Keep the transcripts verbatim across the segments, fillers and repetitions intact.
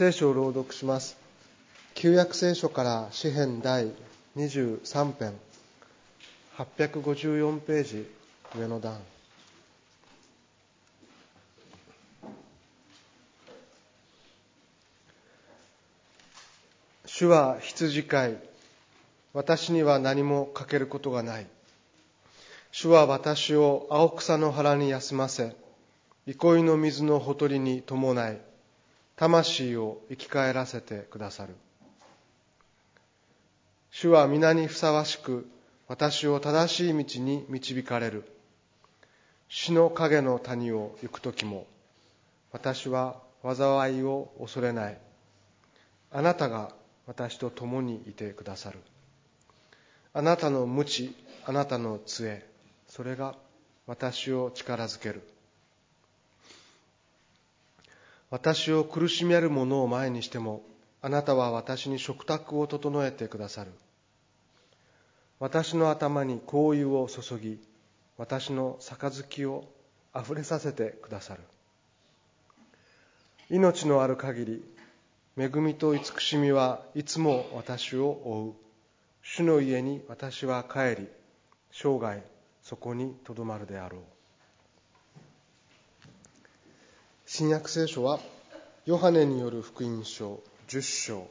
聖書を朗読します。旧約聖書から詩編第にじゅうさん編、はっぴゃくごじゅうよんページ、上の段。主は羊飼い、私には何も欠けることがない。主は私を青草の原に休ませ、憩いの水のほとりに伴い、魂を生き返らせてくださる。主は皆にふさわしく、私を正しい道に導かれる。死の影の谷を行くときも、私は災いを恐れない。あなたが私と共にいてくださる。あなたの鞭、あなたの杖、それが私を力づける。私を苦しめる者を前にしても、あなたは私に食卓を整えてくださる。私の頭に香油を注ぎ、私の杯をあふれさせてくださる。命のある限り、恵みと慈しみはいつも私を追う。主の家に私は帰り、生涯そこにとどまるであろう。新約聖書はヨハネによる福音書じゅっ章、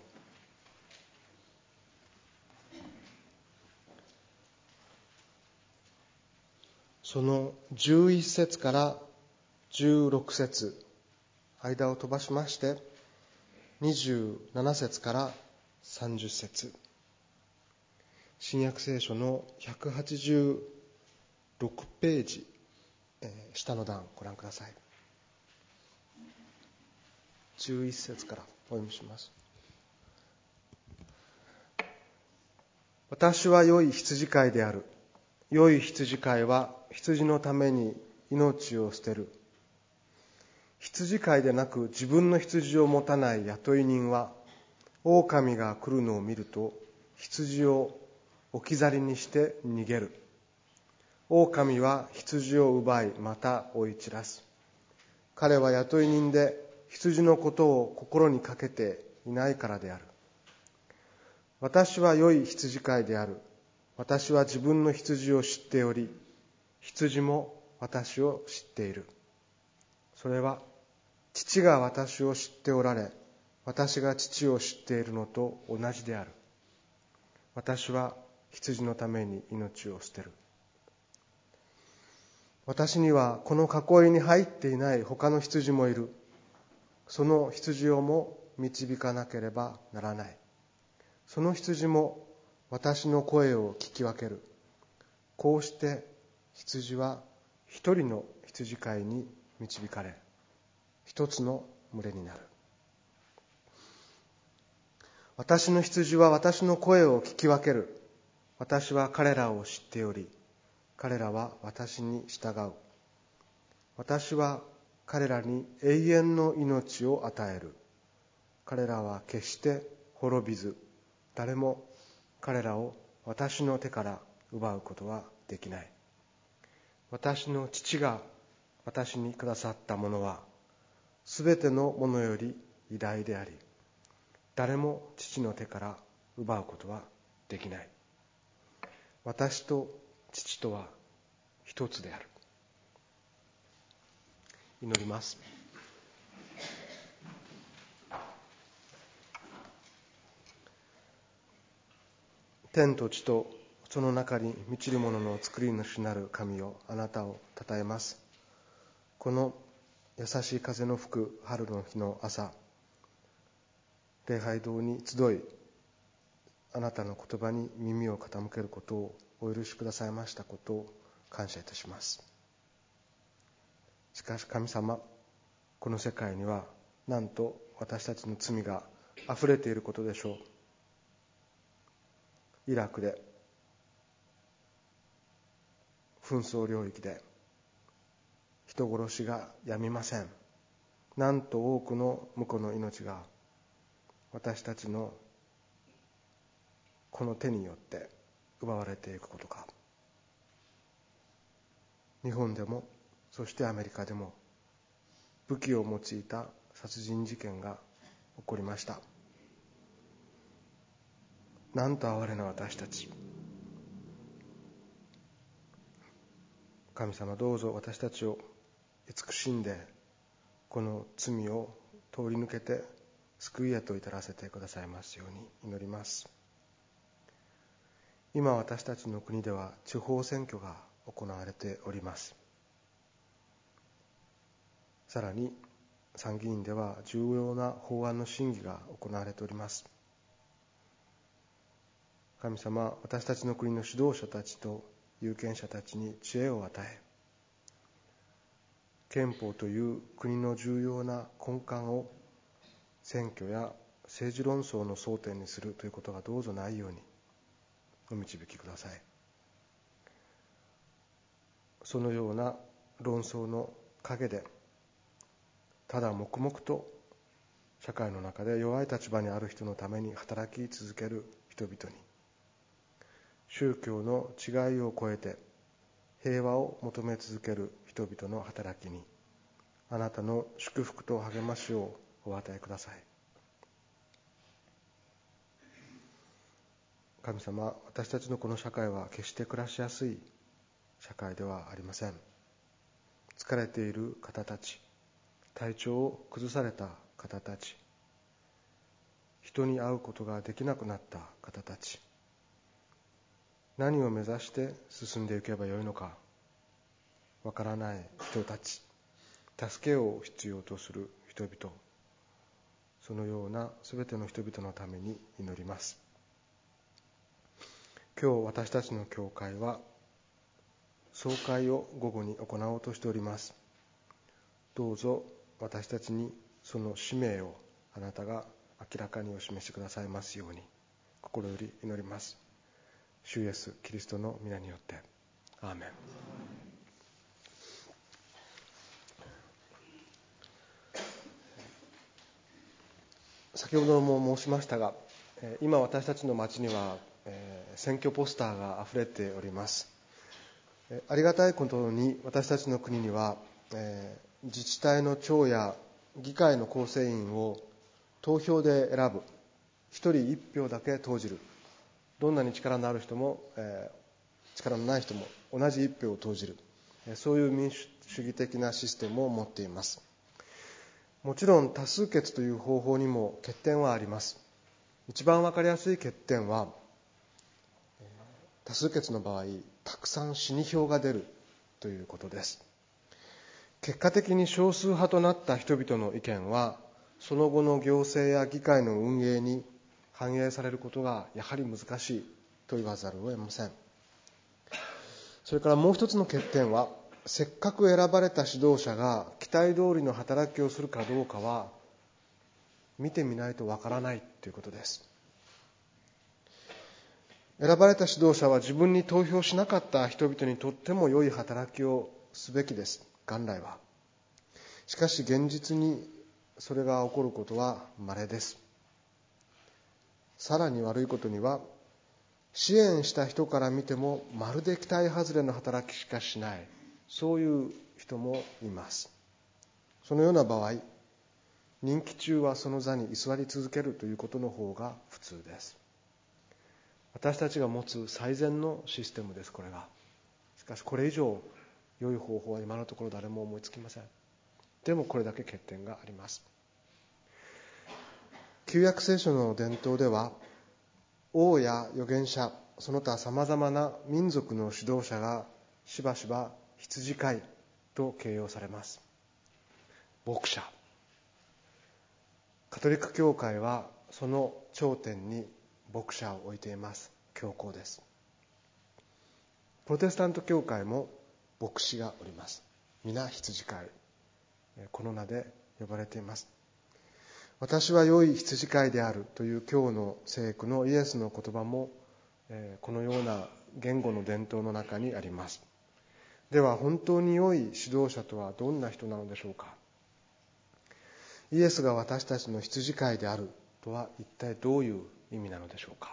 そのじゅういち節からじゅうろく節、間を飛ばしましてにじゅうなな節からさんじゅう節、新約聖書のひゃくはちじゅうろくページ、えー、下の段ご覧ください。じゅういち節からお読みします。私は良い羊飼いである。良い羊飼いは羊のために命を捨てる。羊飼いでなく自分の羊を持たない雇い人は、狼が来るのを見ると羊を置き去りにして逃げる。狼は羊を奪い、また追い散らす。彼は雇い人で羊のことを心にかけていないからである。私は良い羊飼いである。私は自分の羊を知っており、羊も私を知っている。それは父が私を知っておられ、私が父を知っているのと同じである。私は羊のために命を捨てる。私にはこの囲いに入っていない他の羊もいる。その羊をも導かなければならない。その羊も私の声を聞き分ける。こうして羊は一人の羊飼いに導かれ、一つの群れになる。私の羊は私の声を聞き分ける。私は彼らを知っており、彼らは私に従う。私は彼らに永遠の命を与える。彼らは決して滅びず、誰も彼らを私の手から奪うことはできない。私の父が私にくださったものは、すべてのものより偉大であり、誰も父の手から奪うことはできない。私と父とは一つである。祈ります。天と地とその中に満ちるものの作り主なる神よ、あなたを称えます。この優しい風の吹く春の日の朝、礼拝堂に集い、あなたの言葉に耳を傾けることをお許しくださいましたことを感謝いたします。しかし神様、この世界にはなんと私たちの罪があふれていることでしょう。イラクで、紛争領域で人殺しがやみません。なんと多くの無辜の命が私たちのこの手によって奪われていくことか。日本でも、そしてアメリカでも武器を用いた殺人事件が起こりました。なんと哀れな私たち。神様、どうぞ私たちを慈しんで、この罪を通り抜けて救いへと至らせてくださいますように祈ります。今私たちの国では地方選挙が行われております。さらに参議院では重要な法案の審議が行われております。神様、私たちの国の指導者たちと有権者たちに知恵を与え、憲法という国の重要な根幹を選挙や政治論争の争点にするということがどうぞないようにお導きください。そのような論争の陰で、ただ黙々と社会の中で弱い立場にある人のために働き続ける人々に、宗教の違いを超えて平和を求め続ける人々の働きに、あなたの祝福と励ましをお与えください。神様、私たちのこの社会は決して暮らしやすい社会ではありません。疲れている方たち、体調を崩された方たち、人に会うことができなくなった方たち、何を目指して進んでいけばよいのかわからない人たち、助けを必要とする人々、そのようなすべての人々のために祈ります。今日私たちの教会は総会を午後に行おうとしております。どうぞ私たちにその使命をあなたが明らかにお示しくださいますように心より祈ります。主イエスキリストの皆によってアーメン。先ほども申しましたが、今私たちの町には選挙ポスターがあふれております。ありがたいことに私たちの国には自治体の長や議会の構成員を投票で選ぶ、一人一票だけ投じる、どんなに力のある人も、えー、力のない人も同じ一票を投じる、そういう民主主義的なシステムを持っています。もちろん多数決という方法にも欠点はあります。一番わかりやすい欠点は、多数決の場合たくさん死に票が出るということです。結果的に少数派となった人々の意見はその後の行政や議会の運営に反映されることがやはり難しいと言わざるを得ません。それからもう一つの欠点は、せっかく選ばれた指導者が期待通りの働きをするかどうかは見てみないとわからないということです。選ばれた指導者は自分に投票しなかった人々にとっても良い働きをすべきです、元来は。しかし現実にそれが起こることは稀です。さらに悪いことには、支援した人から見てもまるで期待外れの働きしかしない、そういう人もいます。そのような場合、任期中はその座に居座り続けるということの方が普通です。私たちが持つ最善のシステムです、これが。しかしこれ以上良い方法は今のところ誰も思いつきません。でもこれだけ欠点があります。旧約聖書の伝統では、王や預言者、その他さまざまな民族の指導者がしばしば羊飼いと形容されます。牧者。カトリック教会はその頂点に牧者を置いています。教皇です。プロテスタント教会も牧師がおります。皆羊飼い、この名で呼ばれています。私は良い羊飼いであるという今日の聖句のイエスの言葉もこのような言語の伝統の中にあります。では本当に良い指導者とはどんな人なのでしょうか。イエスが私たちの羊飼いであるとは一体どういう意味なのでしょうか。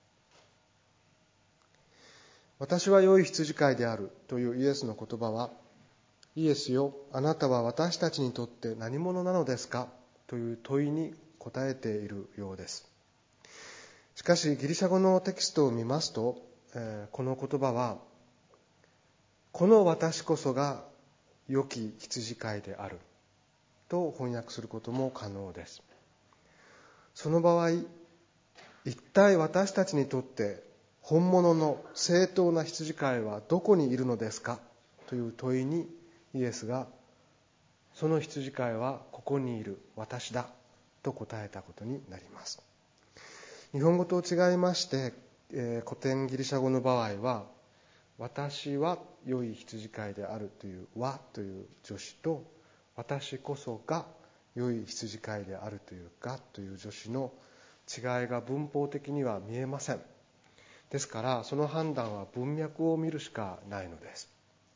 私は良い羊飼いであるというイエスの言葉は、イエスよ、あなたは私たちにとって何者なのですかという問いに答えているようです。しかしギリシャ語のテキストを見ますと、えー、この言葉はこの私こそが良き羊飼いであると翻訳することも可能です。その場合、一体私たちにとって本物の正当な羊飼いはどこにいるのですかという問いにイエスが、その羊飼いはここにいる私だと答えたことになります。日本語と違いまして、えー、古典ギリシャ語の場合は、私は良い羊飼いであるというはという助詞と、私こそが良い羊飼いであるというがという助詞の違いが文法的には見えません。ですからその判断は文脈を見るしかないのです。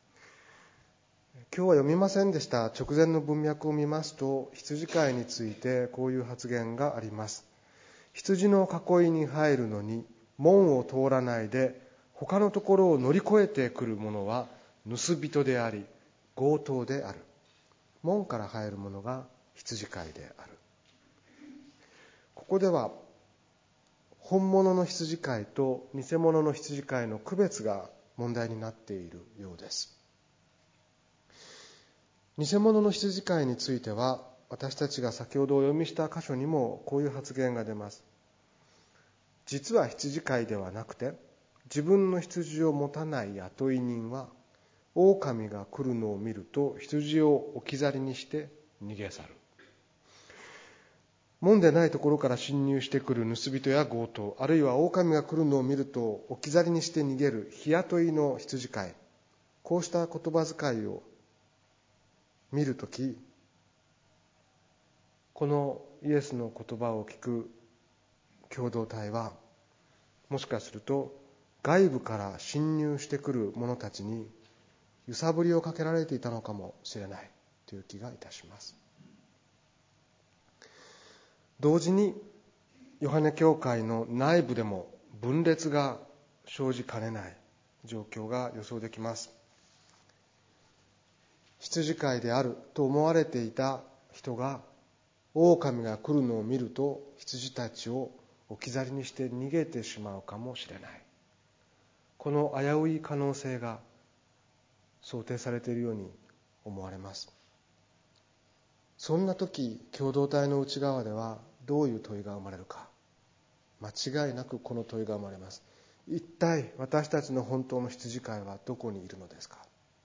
今日は読みませんでした直前の文脈を見ますと、羊飼いについてこういう発言があります。羊の囲いに入るのに門を通らないで他のところを乗り越えてくる者は盗人であり強盗である。門から入る者が羊飼いである。ここでは本物の羊飼いと偽物の羊飼いの区別が問題になっているようです。偽物の羊飼いについては、私たちが先ほどお読みした箇所にもこういう発言が出ます。実は羊飼いではなくて、自分の羊を持たない雇い人は、狼が来るのを見ると羊を置き去りにして逃げ去る。門でないところから侵入してくる盗人や強盗、あるいは狼が来るのを見ると置き去りにして逃げる日雇いの羊飼い、こうした言葉遣いを見るとき、このイエスの言葉を聞く共同体は、もしかすると外部から侵入してくる者たちに揺さぶりをかけられていたのかもしれないという気がいたします。同時にヨハネ教会の内部でも分裂が生じかねない状況が予想できます。羊飼いであると思われていた人が、狼が来るのを見ると羊たちを置き去りにして逃げてしまうかもしれない。この危うい可能性が想定されているように思われます。そんな時、共同体の内側ではどういう問いが生まれるか。間違いなくこの問いが生まれます。一体私たちの本当の羊飼いはどこにいるのですか。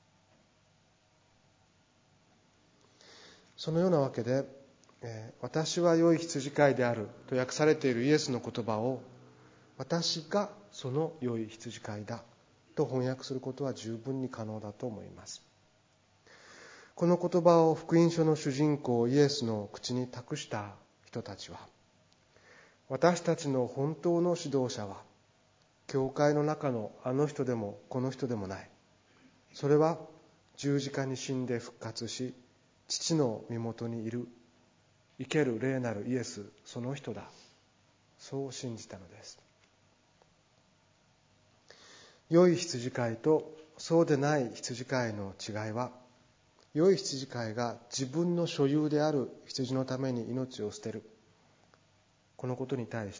そのようなわけで、えー、私は良い羊飼いであると訳されているイエスの言葉を、私がその良い羊飼いだと翻訳することは十分に可能だと思います。この言葉を福音書の主人公イエスの口に託した人たちは、私たちの本当の指導者は教会の中のあの人でもこの人でもない。それは十字架に死んで復活し、父の身元にいる生ける霊なるイエス、その人だ。そう信じたのです。良い羊飼いとそうでない羊飼いの違いは、良い羊飼いが自分の所有である羊のために命を捨てる、このことに対して、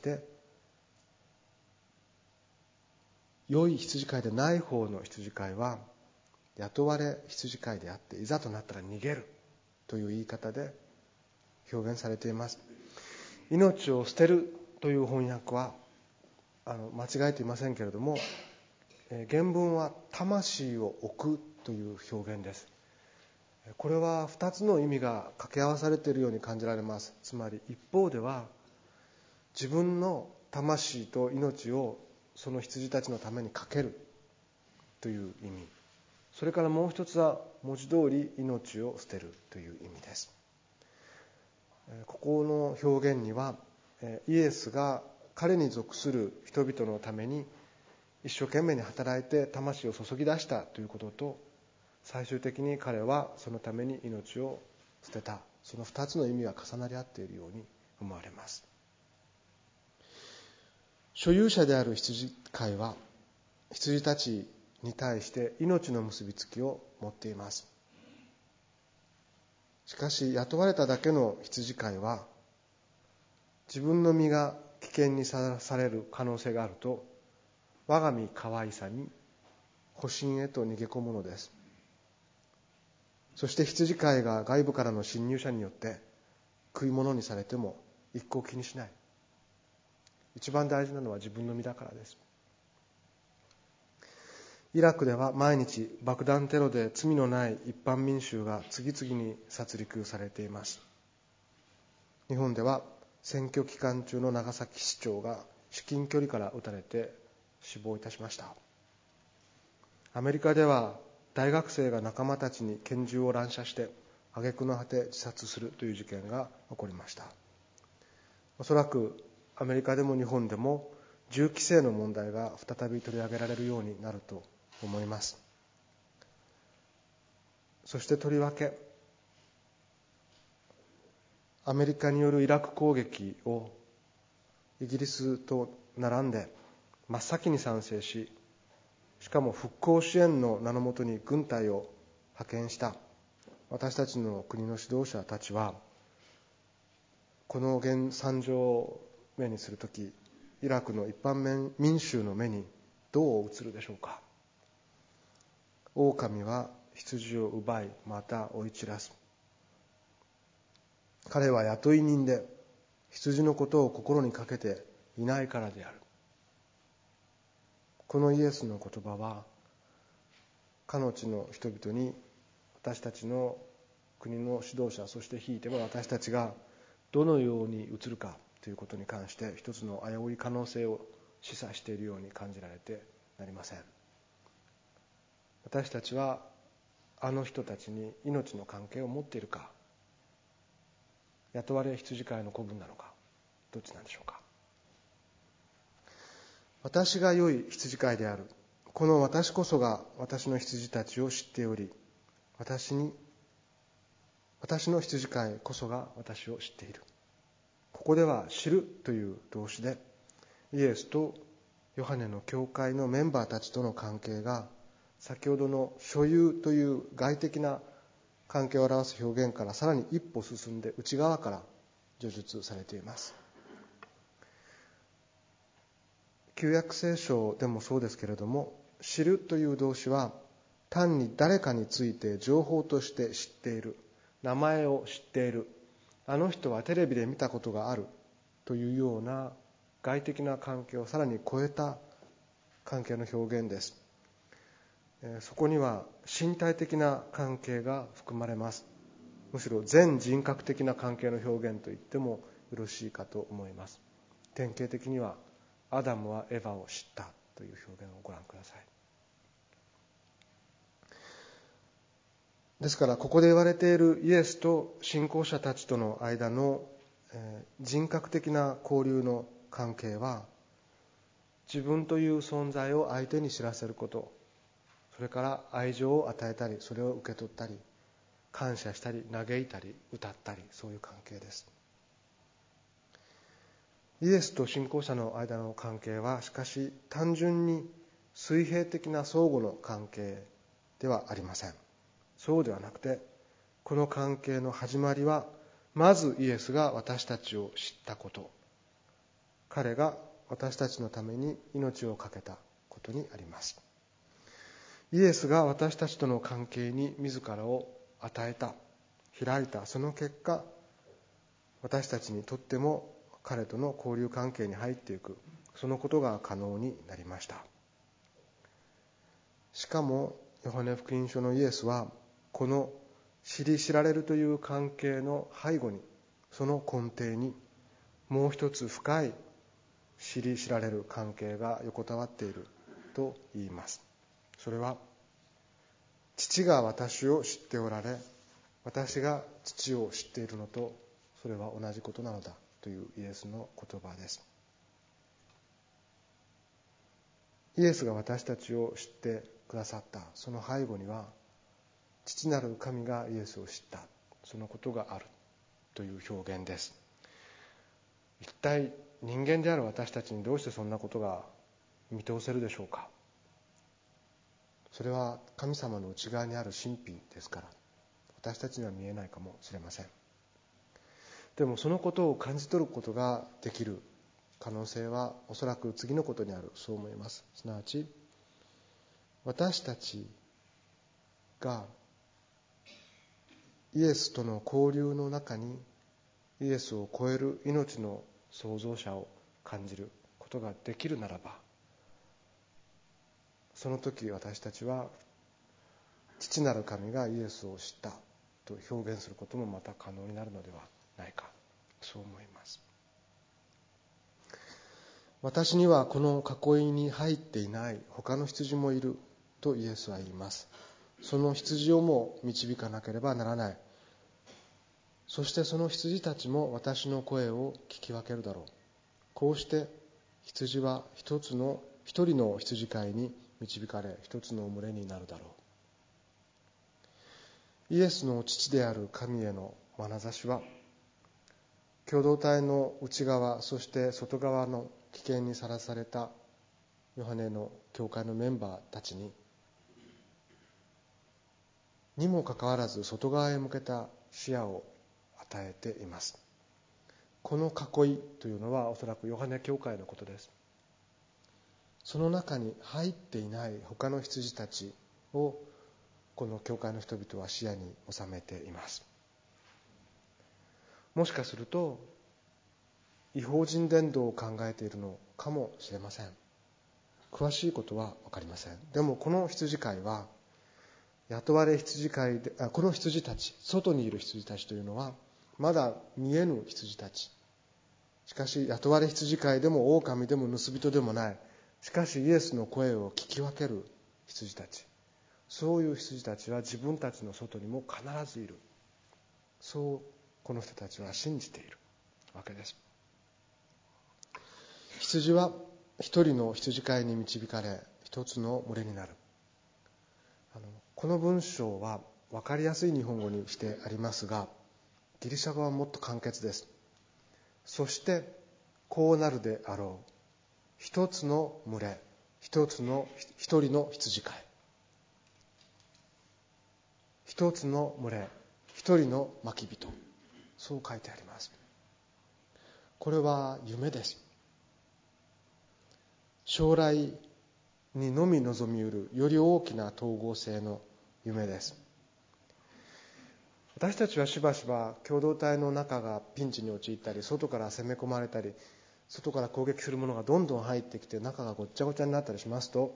良い羊飼いでない方の羊飼いは雇われ羊飼いであって、いざとなったら逃げるという言い方で表現されています。命を捨てるという翻訳はあの間違えていませんけれども、原文は魂を置くという表現です。これはふたつの意味が掛け合わされているように感じられます。つまり一方では自分の魂と命をその羊たちのためにかけるという意味、それからもう一つは文字通り命を捨てるという意味です。ここの表現にはイエスが彼に属する人々のために一生懸命に働いて魂を注ぎ出したということと、最終的に彼はそのために命を捨てた、その二つの意味が重なり合っているように思われます。所有者である羊飼いは羊たちに対して命の結びつきを持っています。しかし雇われただけの羊飼いは自分の身が危険にさらされる可能性があると、我が身可愛さに保身へと逃げ込むのです。そして羊飼いが外部からの侵入者によって食い物にされても一向気にしない。一番大事なのは自分の身だからです。イラクでは毎日爆弾テロで罪のない一般民衆が次々に殺戮されています。日本では選挙期間中の長崎市長が至近距離から撃たれて死亡いたしました。アメリカでは大学生が仲間たちに拳銃を乱射して挙句の果て自殺するという事件が起こりました。おそらくアメリカでも日本でも銃規制の問題が再び取り上げられるようになると思います。そしてとりわけアメリカによるイラク攻撃をイギリスと並んで真っ先に賛成し、しかも復興支援の名のもとに軍隊を派遣した私たちの国の指導者たちは、この現惨状を目にするとき、イラクの一般民衆の目にどう映るでしょうか。狼は羊を奪い、また追い散らす。彼は雇い人で羊のことを心にかけていないからである。このイエスの言葉は、かの地の人々に私たちの国の指導者、そしてひいては私たちがどのように映るかということに関して一つの危うい可能性を示唆しているように感じられてなりません。私たちはあの人たちに命の関係を持っているか、雇われ羊飼いの子分なのか、どっちなんでしょうか。私が良い羊飼いである。この私こそが私の羊たちを知っており、私に私の羊飼いこそが私を知っている。ここでは知るという動詞で、イエスとヨハネの教会のメンバーたちとの関係が、先ほどの所有という外的な関係を表す表現からさらに一歩進んで内側から叙述されています。旧約聖書でもそうですけれども、知るという動詞は単に誰かについて情報として知っている、名前を知っている、あの人はテレビで見たことがあるというような外的な関係をさらに超えた関係の表現です。そこには身体的な関係が含まれます。むしろ全人格的な関係の表現と言ってもよろしいかと思います。典型的にはアダムはエヴァを知ったという表現をご覧ください。ですからここで言われているイエスと信仰者たちとの間の人格的な交流の関係は、自分という存在を相手に知らせること、それから愛情を与えたり、それを受け取ったり、感謝したり、嘆いたり、歌ったり、そういう関係です。イエスと信仰者の間の関係は、しかし単純に水平的な相互の関係ではありません。そうではなくて、この関係の始まりは、まずイエスが私たちを知ったこと、彼が私たちのために命を懸けたことにあります。イエスが私たちとの関係に自らを与えた、開いた、その結果、私たちにとっても彼との交流関係に入っていく、そのことが可能になりました。しかもヨハネ福音書のイエスは、この知り知られるという関係の背後に、その根底にもう一つ深い知り知られる関係が横たわっていると言います。それは、父が私を知っておられ、私が父を知っているのとそれは同じことなのだというイエスの言葉です。イエスが私たちを知ってくださったその背後には、父なる神がイエスを知ったそのことがあるという表現です。一体人間である私たちにどうしてそんなことが見通せるでしょうか。それは神様の内側にある神秘ですから、私たちには見えないかもしれません。 でもそのことを感じ取ることができる可能性はおそらく次のことにある、そう思います。すなわち私たちがイエスとの交流の中にイエスを超える命の創造者を感じることができるならば、その時私たちは父なる神がイエスを知ったと表現することもまた可能になるのではないか、そう思います。私にはこの囲いに入っていない他の羊もいるとイエスは言います。その羊をも導かなければならない。そしてその羊たちも私の声を聞き分けるだろう。こうして羊は一つの一人の羊飼いに導かれ、一つの群れになるだろう。イエスの父である神への眼差しは、共同体の内側、そして外側の危険にさらされたヨハネの教会のメンバーたちににもかかわらず外側へ向けた視野を与えています。この囲いというのはおそらくヨハネ教会のことです。その中に入っていない他の羊たちをこの教会の人々は視野に収めています。もしかすると異邦人伝道を考えているのかもしれません。詳しいことは分かりません。でもこの羊飼いは雇われ羊飼いで、あこの羊たち、外にいる羊たちというのはまだ見えぬ羊たち。しかし雇われ羊飼いでも狼でも盗人でもない、しかしイエスの声を聞き分ける羊たち、そういう羊たちは自分たちの外にも必ずいる、そうこの人たちは信じているわけです。羊は一人の羊飼いに導かれ一つの群れになる。あのこの文章は分かりやすい日本語にしてありますが、ギリシャ語はもっと簡潔です。そしてこうなるであろう、一つの群れ、一つの一人の羊飼い、一つの群れ、一人の牧人、そう書いてあります。これは夢です。将来にのみ望みうるより大きな統合性の夢です。私たちはしばしば共同体の中がピンチに陥ったり、外から攻め込まれたり、外から攻撃するものがどんどん入ってきて中がごっちゃごちゃになったりしますと、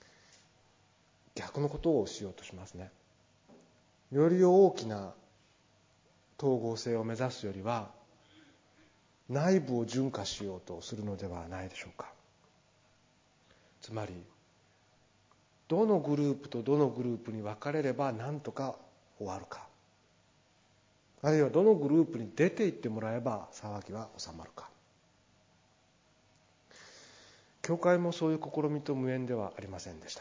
逆のことをしようとしますね。より大きな統合性を目指すよりは内部を純化しようとするのではないでしょうか。つまりどのグループとどのグループに分かれれば何とか終わるか、あるいはどのグループに出て行ってもらえば騒ぎは収まるか。教会もそういう試みと無縁ではありませんでした。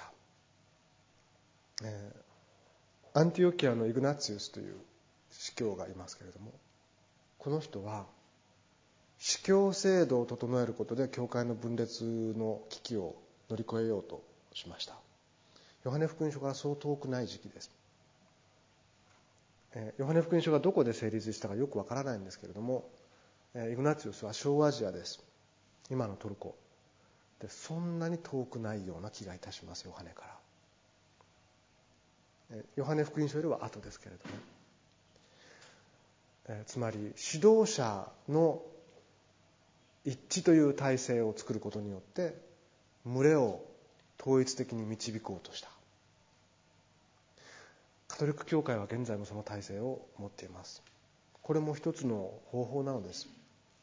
えー、アンティオキアのイグナツィウスという司教がいますけれども、この人は司教制度を整えることで教会の分裂の危機を乗り越えようとしました。ヨハネ福音書からそう遠くない時期です。えー、ヨハネ福音書がどこで成立したかよくわからないんですけれども、えー、イグナツィウスは小アジアです。今のトルコで、そんなに遠くないような気がいたします。ヨハネから、えー、ヨハネ福音書よりは後ですけれども、えー、つまり指導者の一致という体制を作ることによって群れを統一的に導こうとした。カトリック教会は現在もその体制を持っています。これも一つの方法なのです。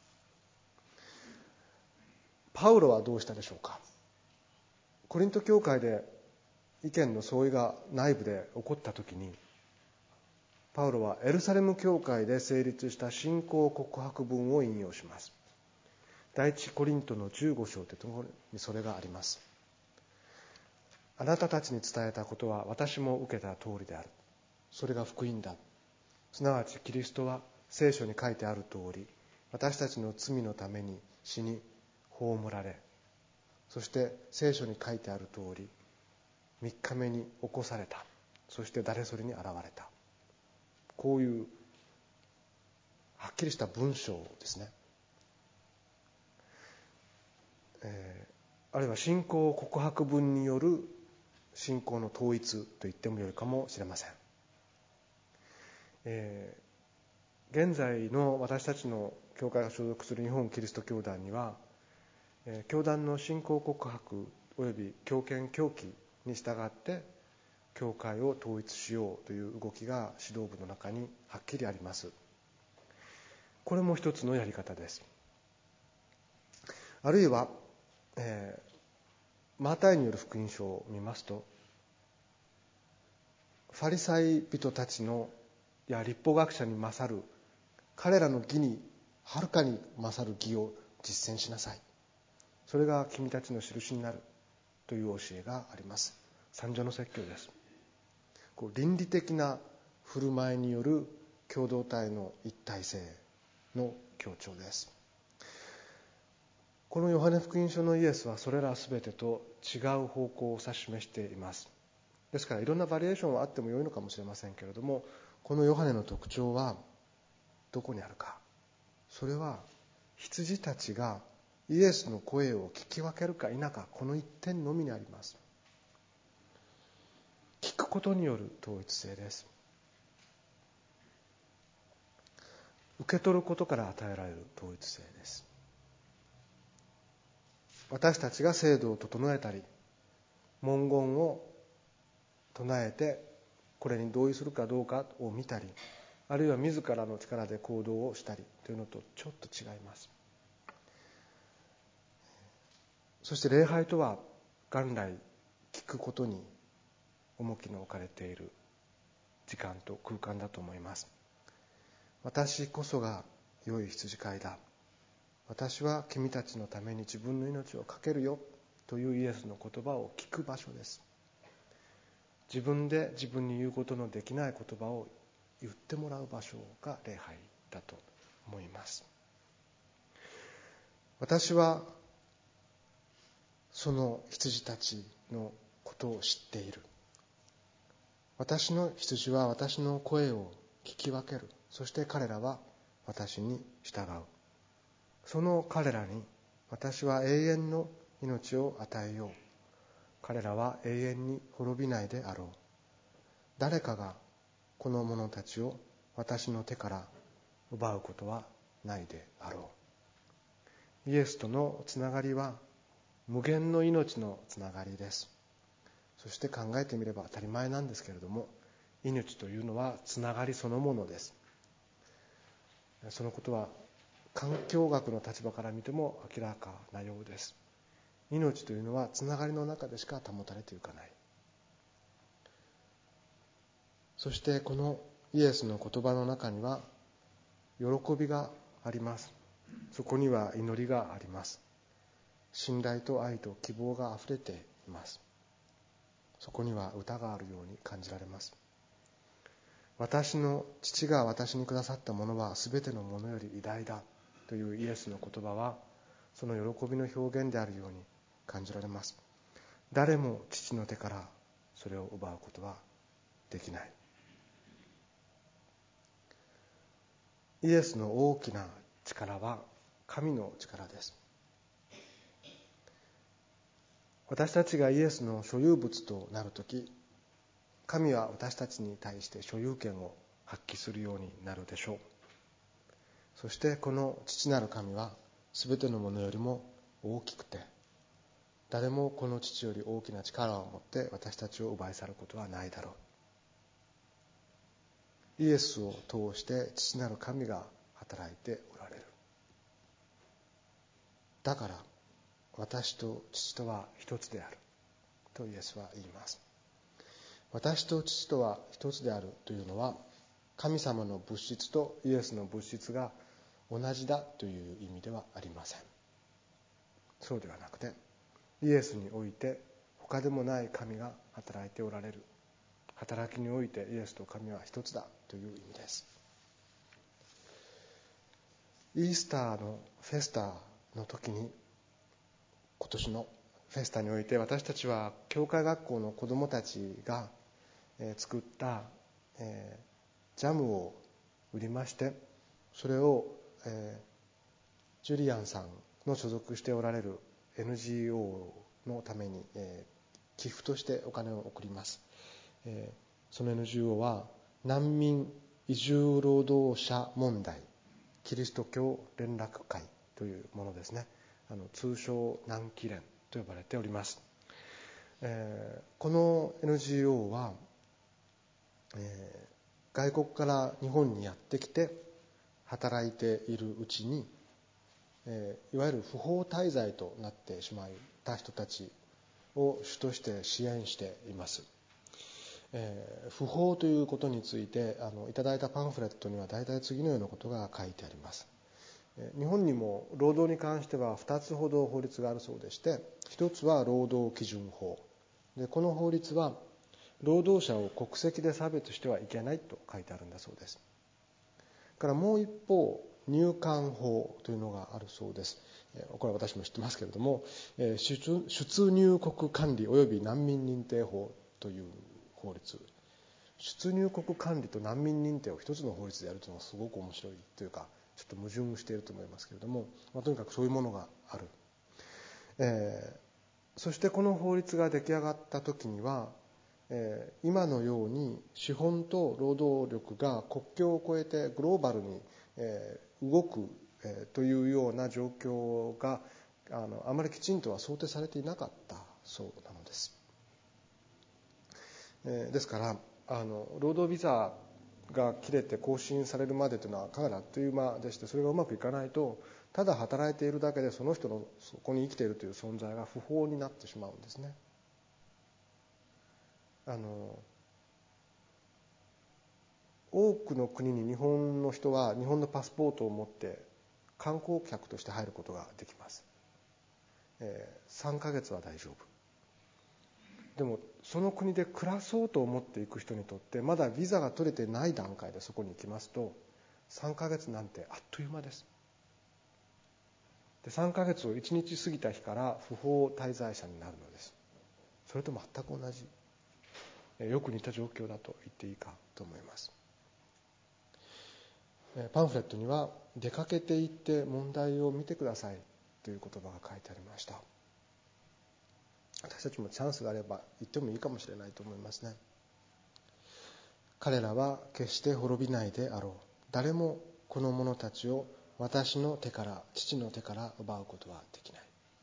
パウロはどうしたでしょうか。コリント教会で意見の相違が内部で起こったときに、パウロはエルサレム教会で成立した信仰告白文を引用します。第一コリントのじゅうご章というところにそれがあります。あなたたちに伝えたことは私も受けた通りである。それが福音だ。すなわちキリストは聖書に書いてある通り、私たちの罪のために死に葬られ、そして聖書に書いてある通りみっかめに起こされた。そして誰それに現れた。こういうはっきりした文章ですね。えー、あるいは信仰告白文による信仰の統一と言ってもよいかもしれません。えー、現在の私たちの教会が所属する日本キリスト教団には、えー、教団の信仰告白および教献教義に従って教会を統一しようという動きが指導部の中にはっきりあります。これも一つのやり方です。あるいは、えー、マタイによる福音書を見ますと、ファリサイ人たちのや律法学者に勝る、彼らの義にはるかに勝る義を実践しなさい、それが君たちの印になるという教えがあります。三条の説教です。こう倫理的な振る舞いによる共同体の一体性の強調です。このヨハネ福音書のイエスはそれらすべてと違う方向を指し示しています。ですからいろんなバリエーションはあってもよいのかもしれませんけれども、このヨハネの特徴はどこにあるか。それは羊たちがイエスの声を聞き分けるか否か、この一点のみにあります。聞くことによる統一性です。受け取ることから与えられる統一性です。私たちが制度を整えたり文言を唱えてこれに同意するかどうかを見たり、あるいは自らの力で行動をしたりというのとちょっと違います。そして礼拝とは元来聞くことに重きの置かれている時間と空間だと思います。私こそが良い羊飼いだ、私は君たちのために自分の命を懸けるよというイエスの言葉を聞く場所です。自分で自分に言うことのできない言葉を言ってもらう場所が礼拝だと思います。私はその羊たちのことを知っている。私の羊は私の声を聞き分ける。そして彼らは私に従う。その彼らに私は永遠の命を与えよう。彼らは永遠に滅びないであろう。誰かがこの者たちを私の手から奪うことはないであろう。イエスとのつながりは無限の命のつながりです。そして考えてみれば当たり前なんですけれども、命というのはつながりそのものです。そのことは環境学の立場から見ても明らかなようです。命というのはつながりの中でしか保たれていかない。そしてこのイエスの言葉の中には喜びがあります。そこには祈りがあります。信頼と愛と希望があふれています。そこには歌があるように感じられます。私の父が私にくださったものはすべてのものより偉大だというイエスの言葉はその喜びの表現であるように感じられます。誰も父の手からそれを奪うことはできない。イエスの大きな力は神の力です。私たちがイエスの所有物となるとき、神は私たちに対して所有権を発揮するようになるでしょう。そしてこの父なる神はすべてのものよりも大きくて、誰もこの父より大きな力を持って私たちを奪い去ることはないだろう。イエスを通して父なる神が働いておられる。だから私と父とは一つであるとイエスは言います。私と父とは一つであるというのは、神様の物質とイエスの物質が同じだという意味ではありません。そうではなくて、イエスにおいて他でもない神が働いておられる。働きにおいてイエスと神は一つだという意味です。イースターのフェスタの時に、今年のフェスタにおいて私たちは教会学校の子どもたちが作ったジャムを売りまして、 それを、えー、ジュリアンさんの所属しておられる エヌジーオー のために、えー、寄付としてお金を送ります。えー、その エヌジーオー は難民移住労働者問題キリスト教連絡会というものですね。あの通称難キ連と呼ばれております。えー、この エヌジーオー は、えー、外国から日本にやってきて働いているうちに、えー、いわゆる不法滞在となってしまった人たちを主として支援しています。えー、不法ということについてあのいただいたパンフレットには大体次のようなことが書いてあります。えー、日本にも労働に関してはふたつほど法律があるそうでして、ひとつは労働基準法で、この法律は労働者を国籍で差別してはいけないと書いてあるんだそうです。からもう一方、入管法というのがあるそうです。これは私も知ってますけれども、出, 出入国管理及び難民認定法という法律。出入国管理と難民認定を一つの法律でやるというのはすごく面白いというか、ちょっと矛盾していると思いますけれども、まあ、とにかくそういうものがある。えー、そしてこの法律が出来上がった時には、えー、今のように資本と労働力が国境を越えてグローバルに、えー、動く、えー、というような状況が あの、あまりきちんとは想定されていなかったそうなのです。えー、ですからあの労働ビザが切れて更新されるまでというのはかなりあっという間でして、それがうまくいかないとただ働いているだけでその人のそこに生きているという存在が不法になってしまうんですね。あの多くの国に日本の人は日本のパスポートを持って観光客として入ることができます。えー、さんかげつは大丈夫。でもその国で暮らそうと思っていく人にとってまだビザが取れてない段階でそこに行きますとさんかげつなんてあっという間です。でさんかげつをいちにち過ぎた日から不法滞在者になるのです。それと全く同じ、よく似た状況だと言っていいかと思います。パンフレットには出かけて行って問題を見てくださいという言葉が書いてありました。私たちもチャンスがあれば行ってもいいかもしれないと思いますね。彼らは決して滅びないであろう。誰もこの者たちを私の手から父の手から奪うことはできない。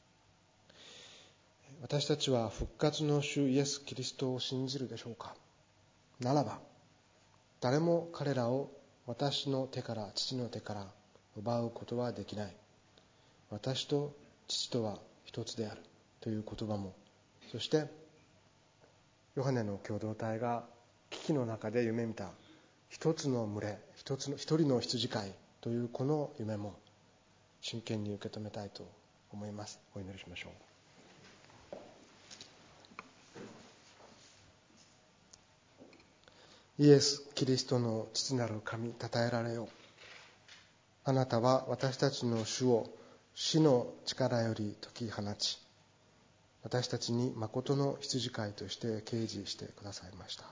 私たちは復活の主イエス・キリストを信じるでしょうか。ならば誰も彼らを私の手から父の手から奪うことはできない。私と父とは一つであるという言葉も、そしてヨハネの共同体が危機の中で夢見た一つの群れ、一つの一人の羊飼いというこの夢も真剣に受け止めたいと思います。お祈りしましょう。イエス・キリストの父なる神、たたえられよう。あなたは私たちの主を死の力より解き放ち、私たちに誠の羊飼いとして啓示してくださいました。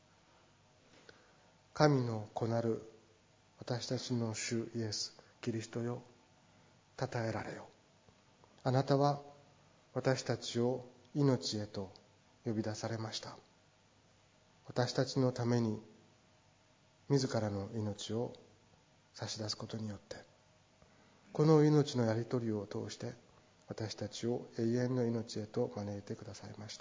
神の子なる私たちの主イエス・キリストよ、たたえられよ。あなたは私たちを命へと呼び出されました。私たちのために自らの命を差し出すことによって、この命のやり取りを通して私たちを永遠の命へと招いてくださいました。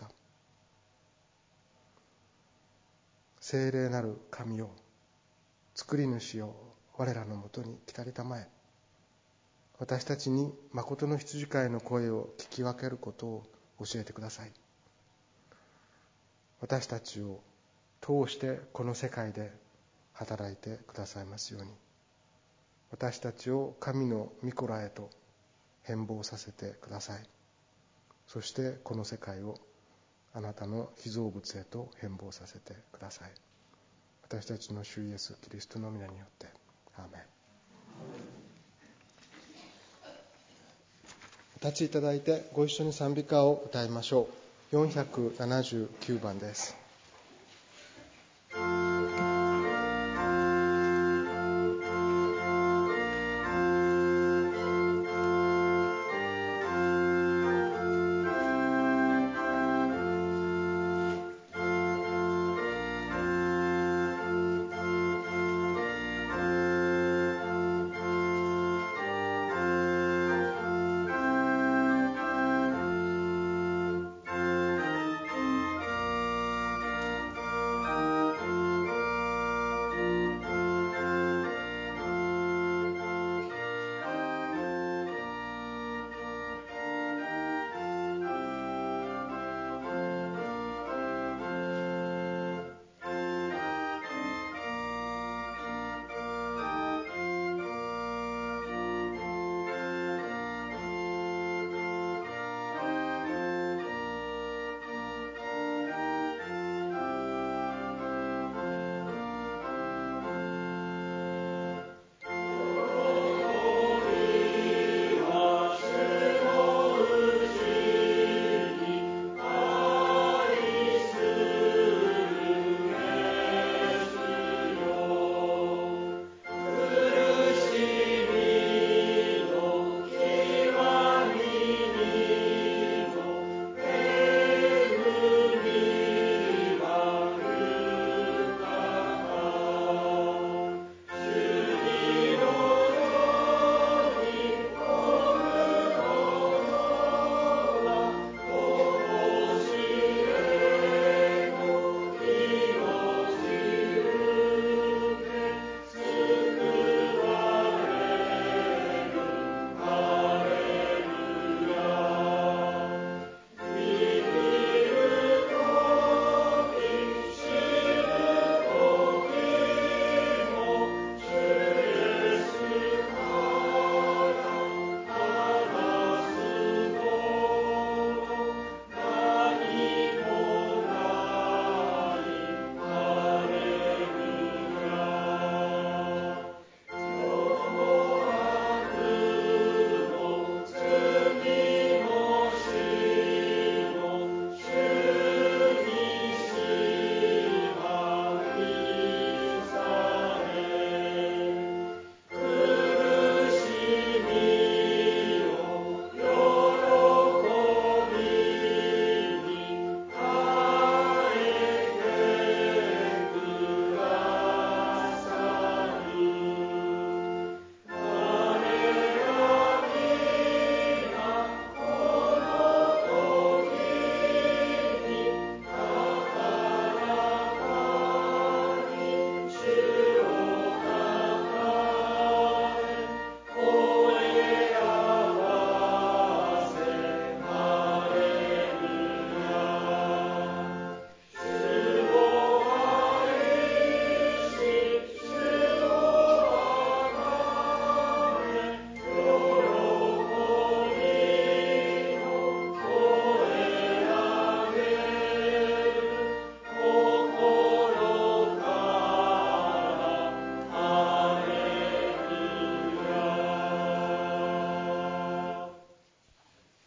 聖霊なる神よ、作り主よ、我らのもとに来たりたまえ。私たちに誠の羊飼いの声を聞き分けることを教えてください。私たちを通してこの世界で働いてくださいますように、私たちを神の御子らへと変貌させてください。そしてこの世界をあなたの被造物へと変貌させてください。私たちの主イエス・キリストの皆によってアーメン。お立ちいただいてご一緒に賛美歌を歌いましょう。よんひゃくななじゅうきゅうばんです。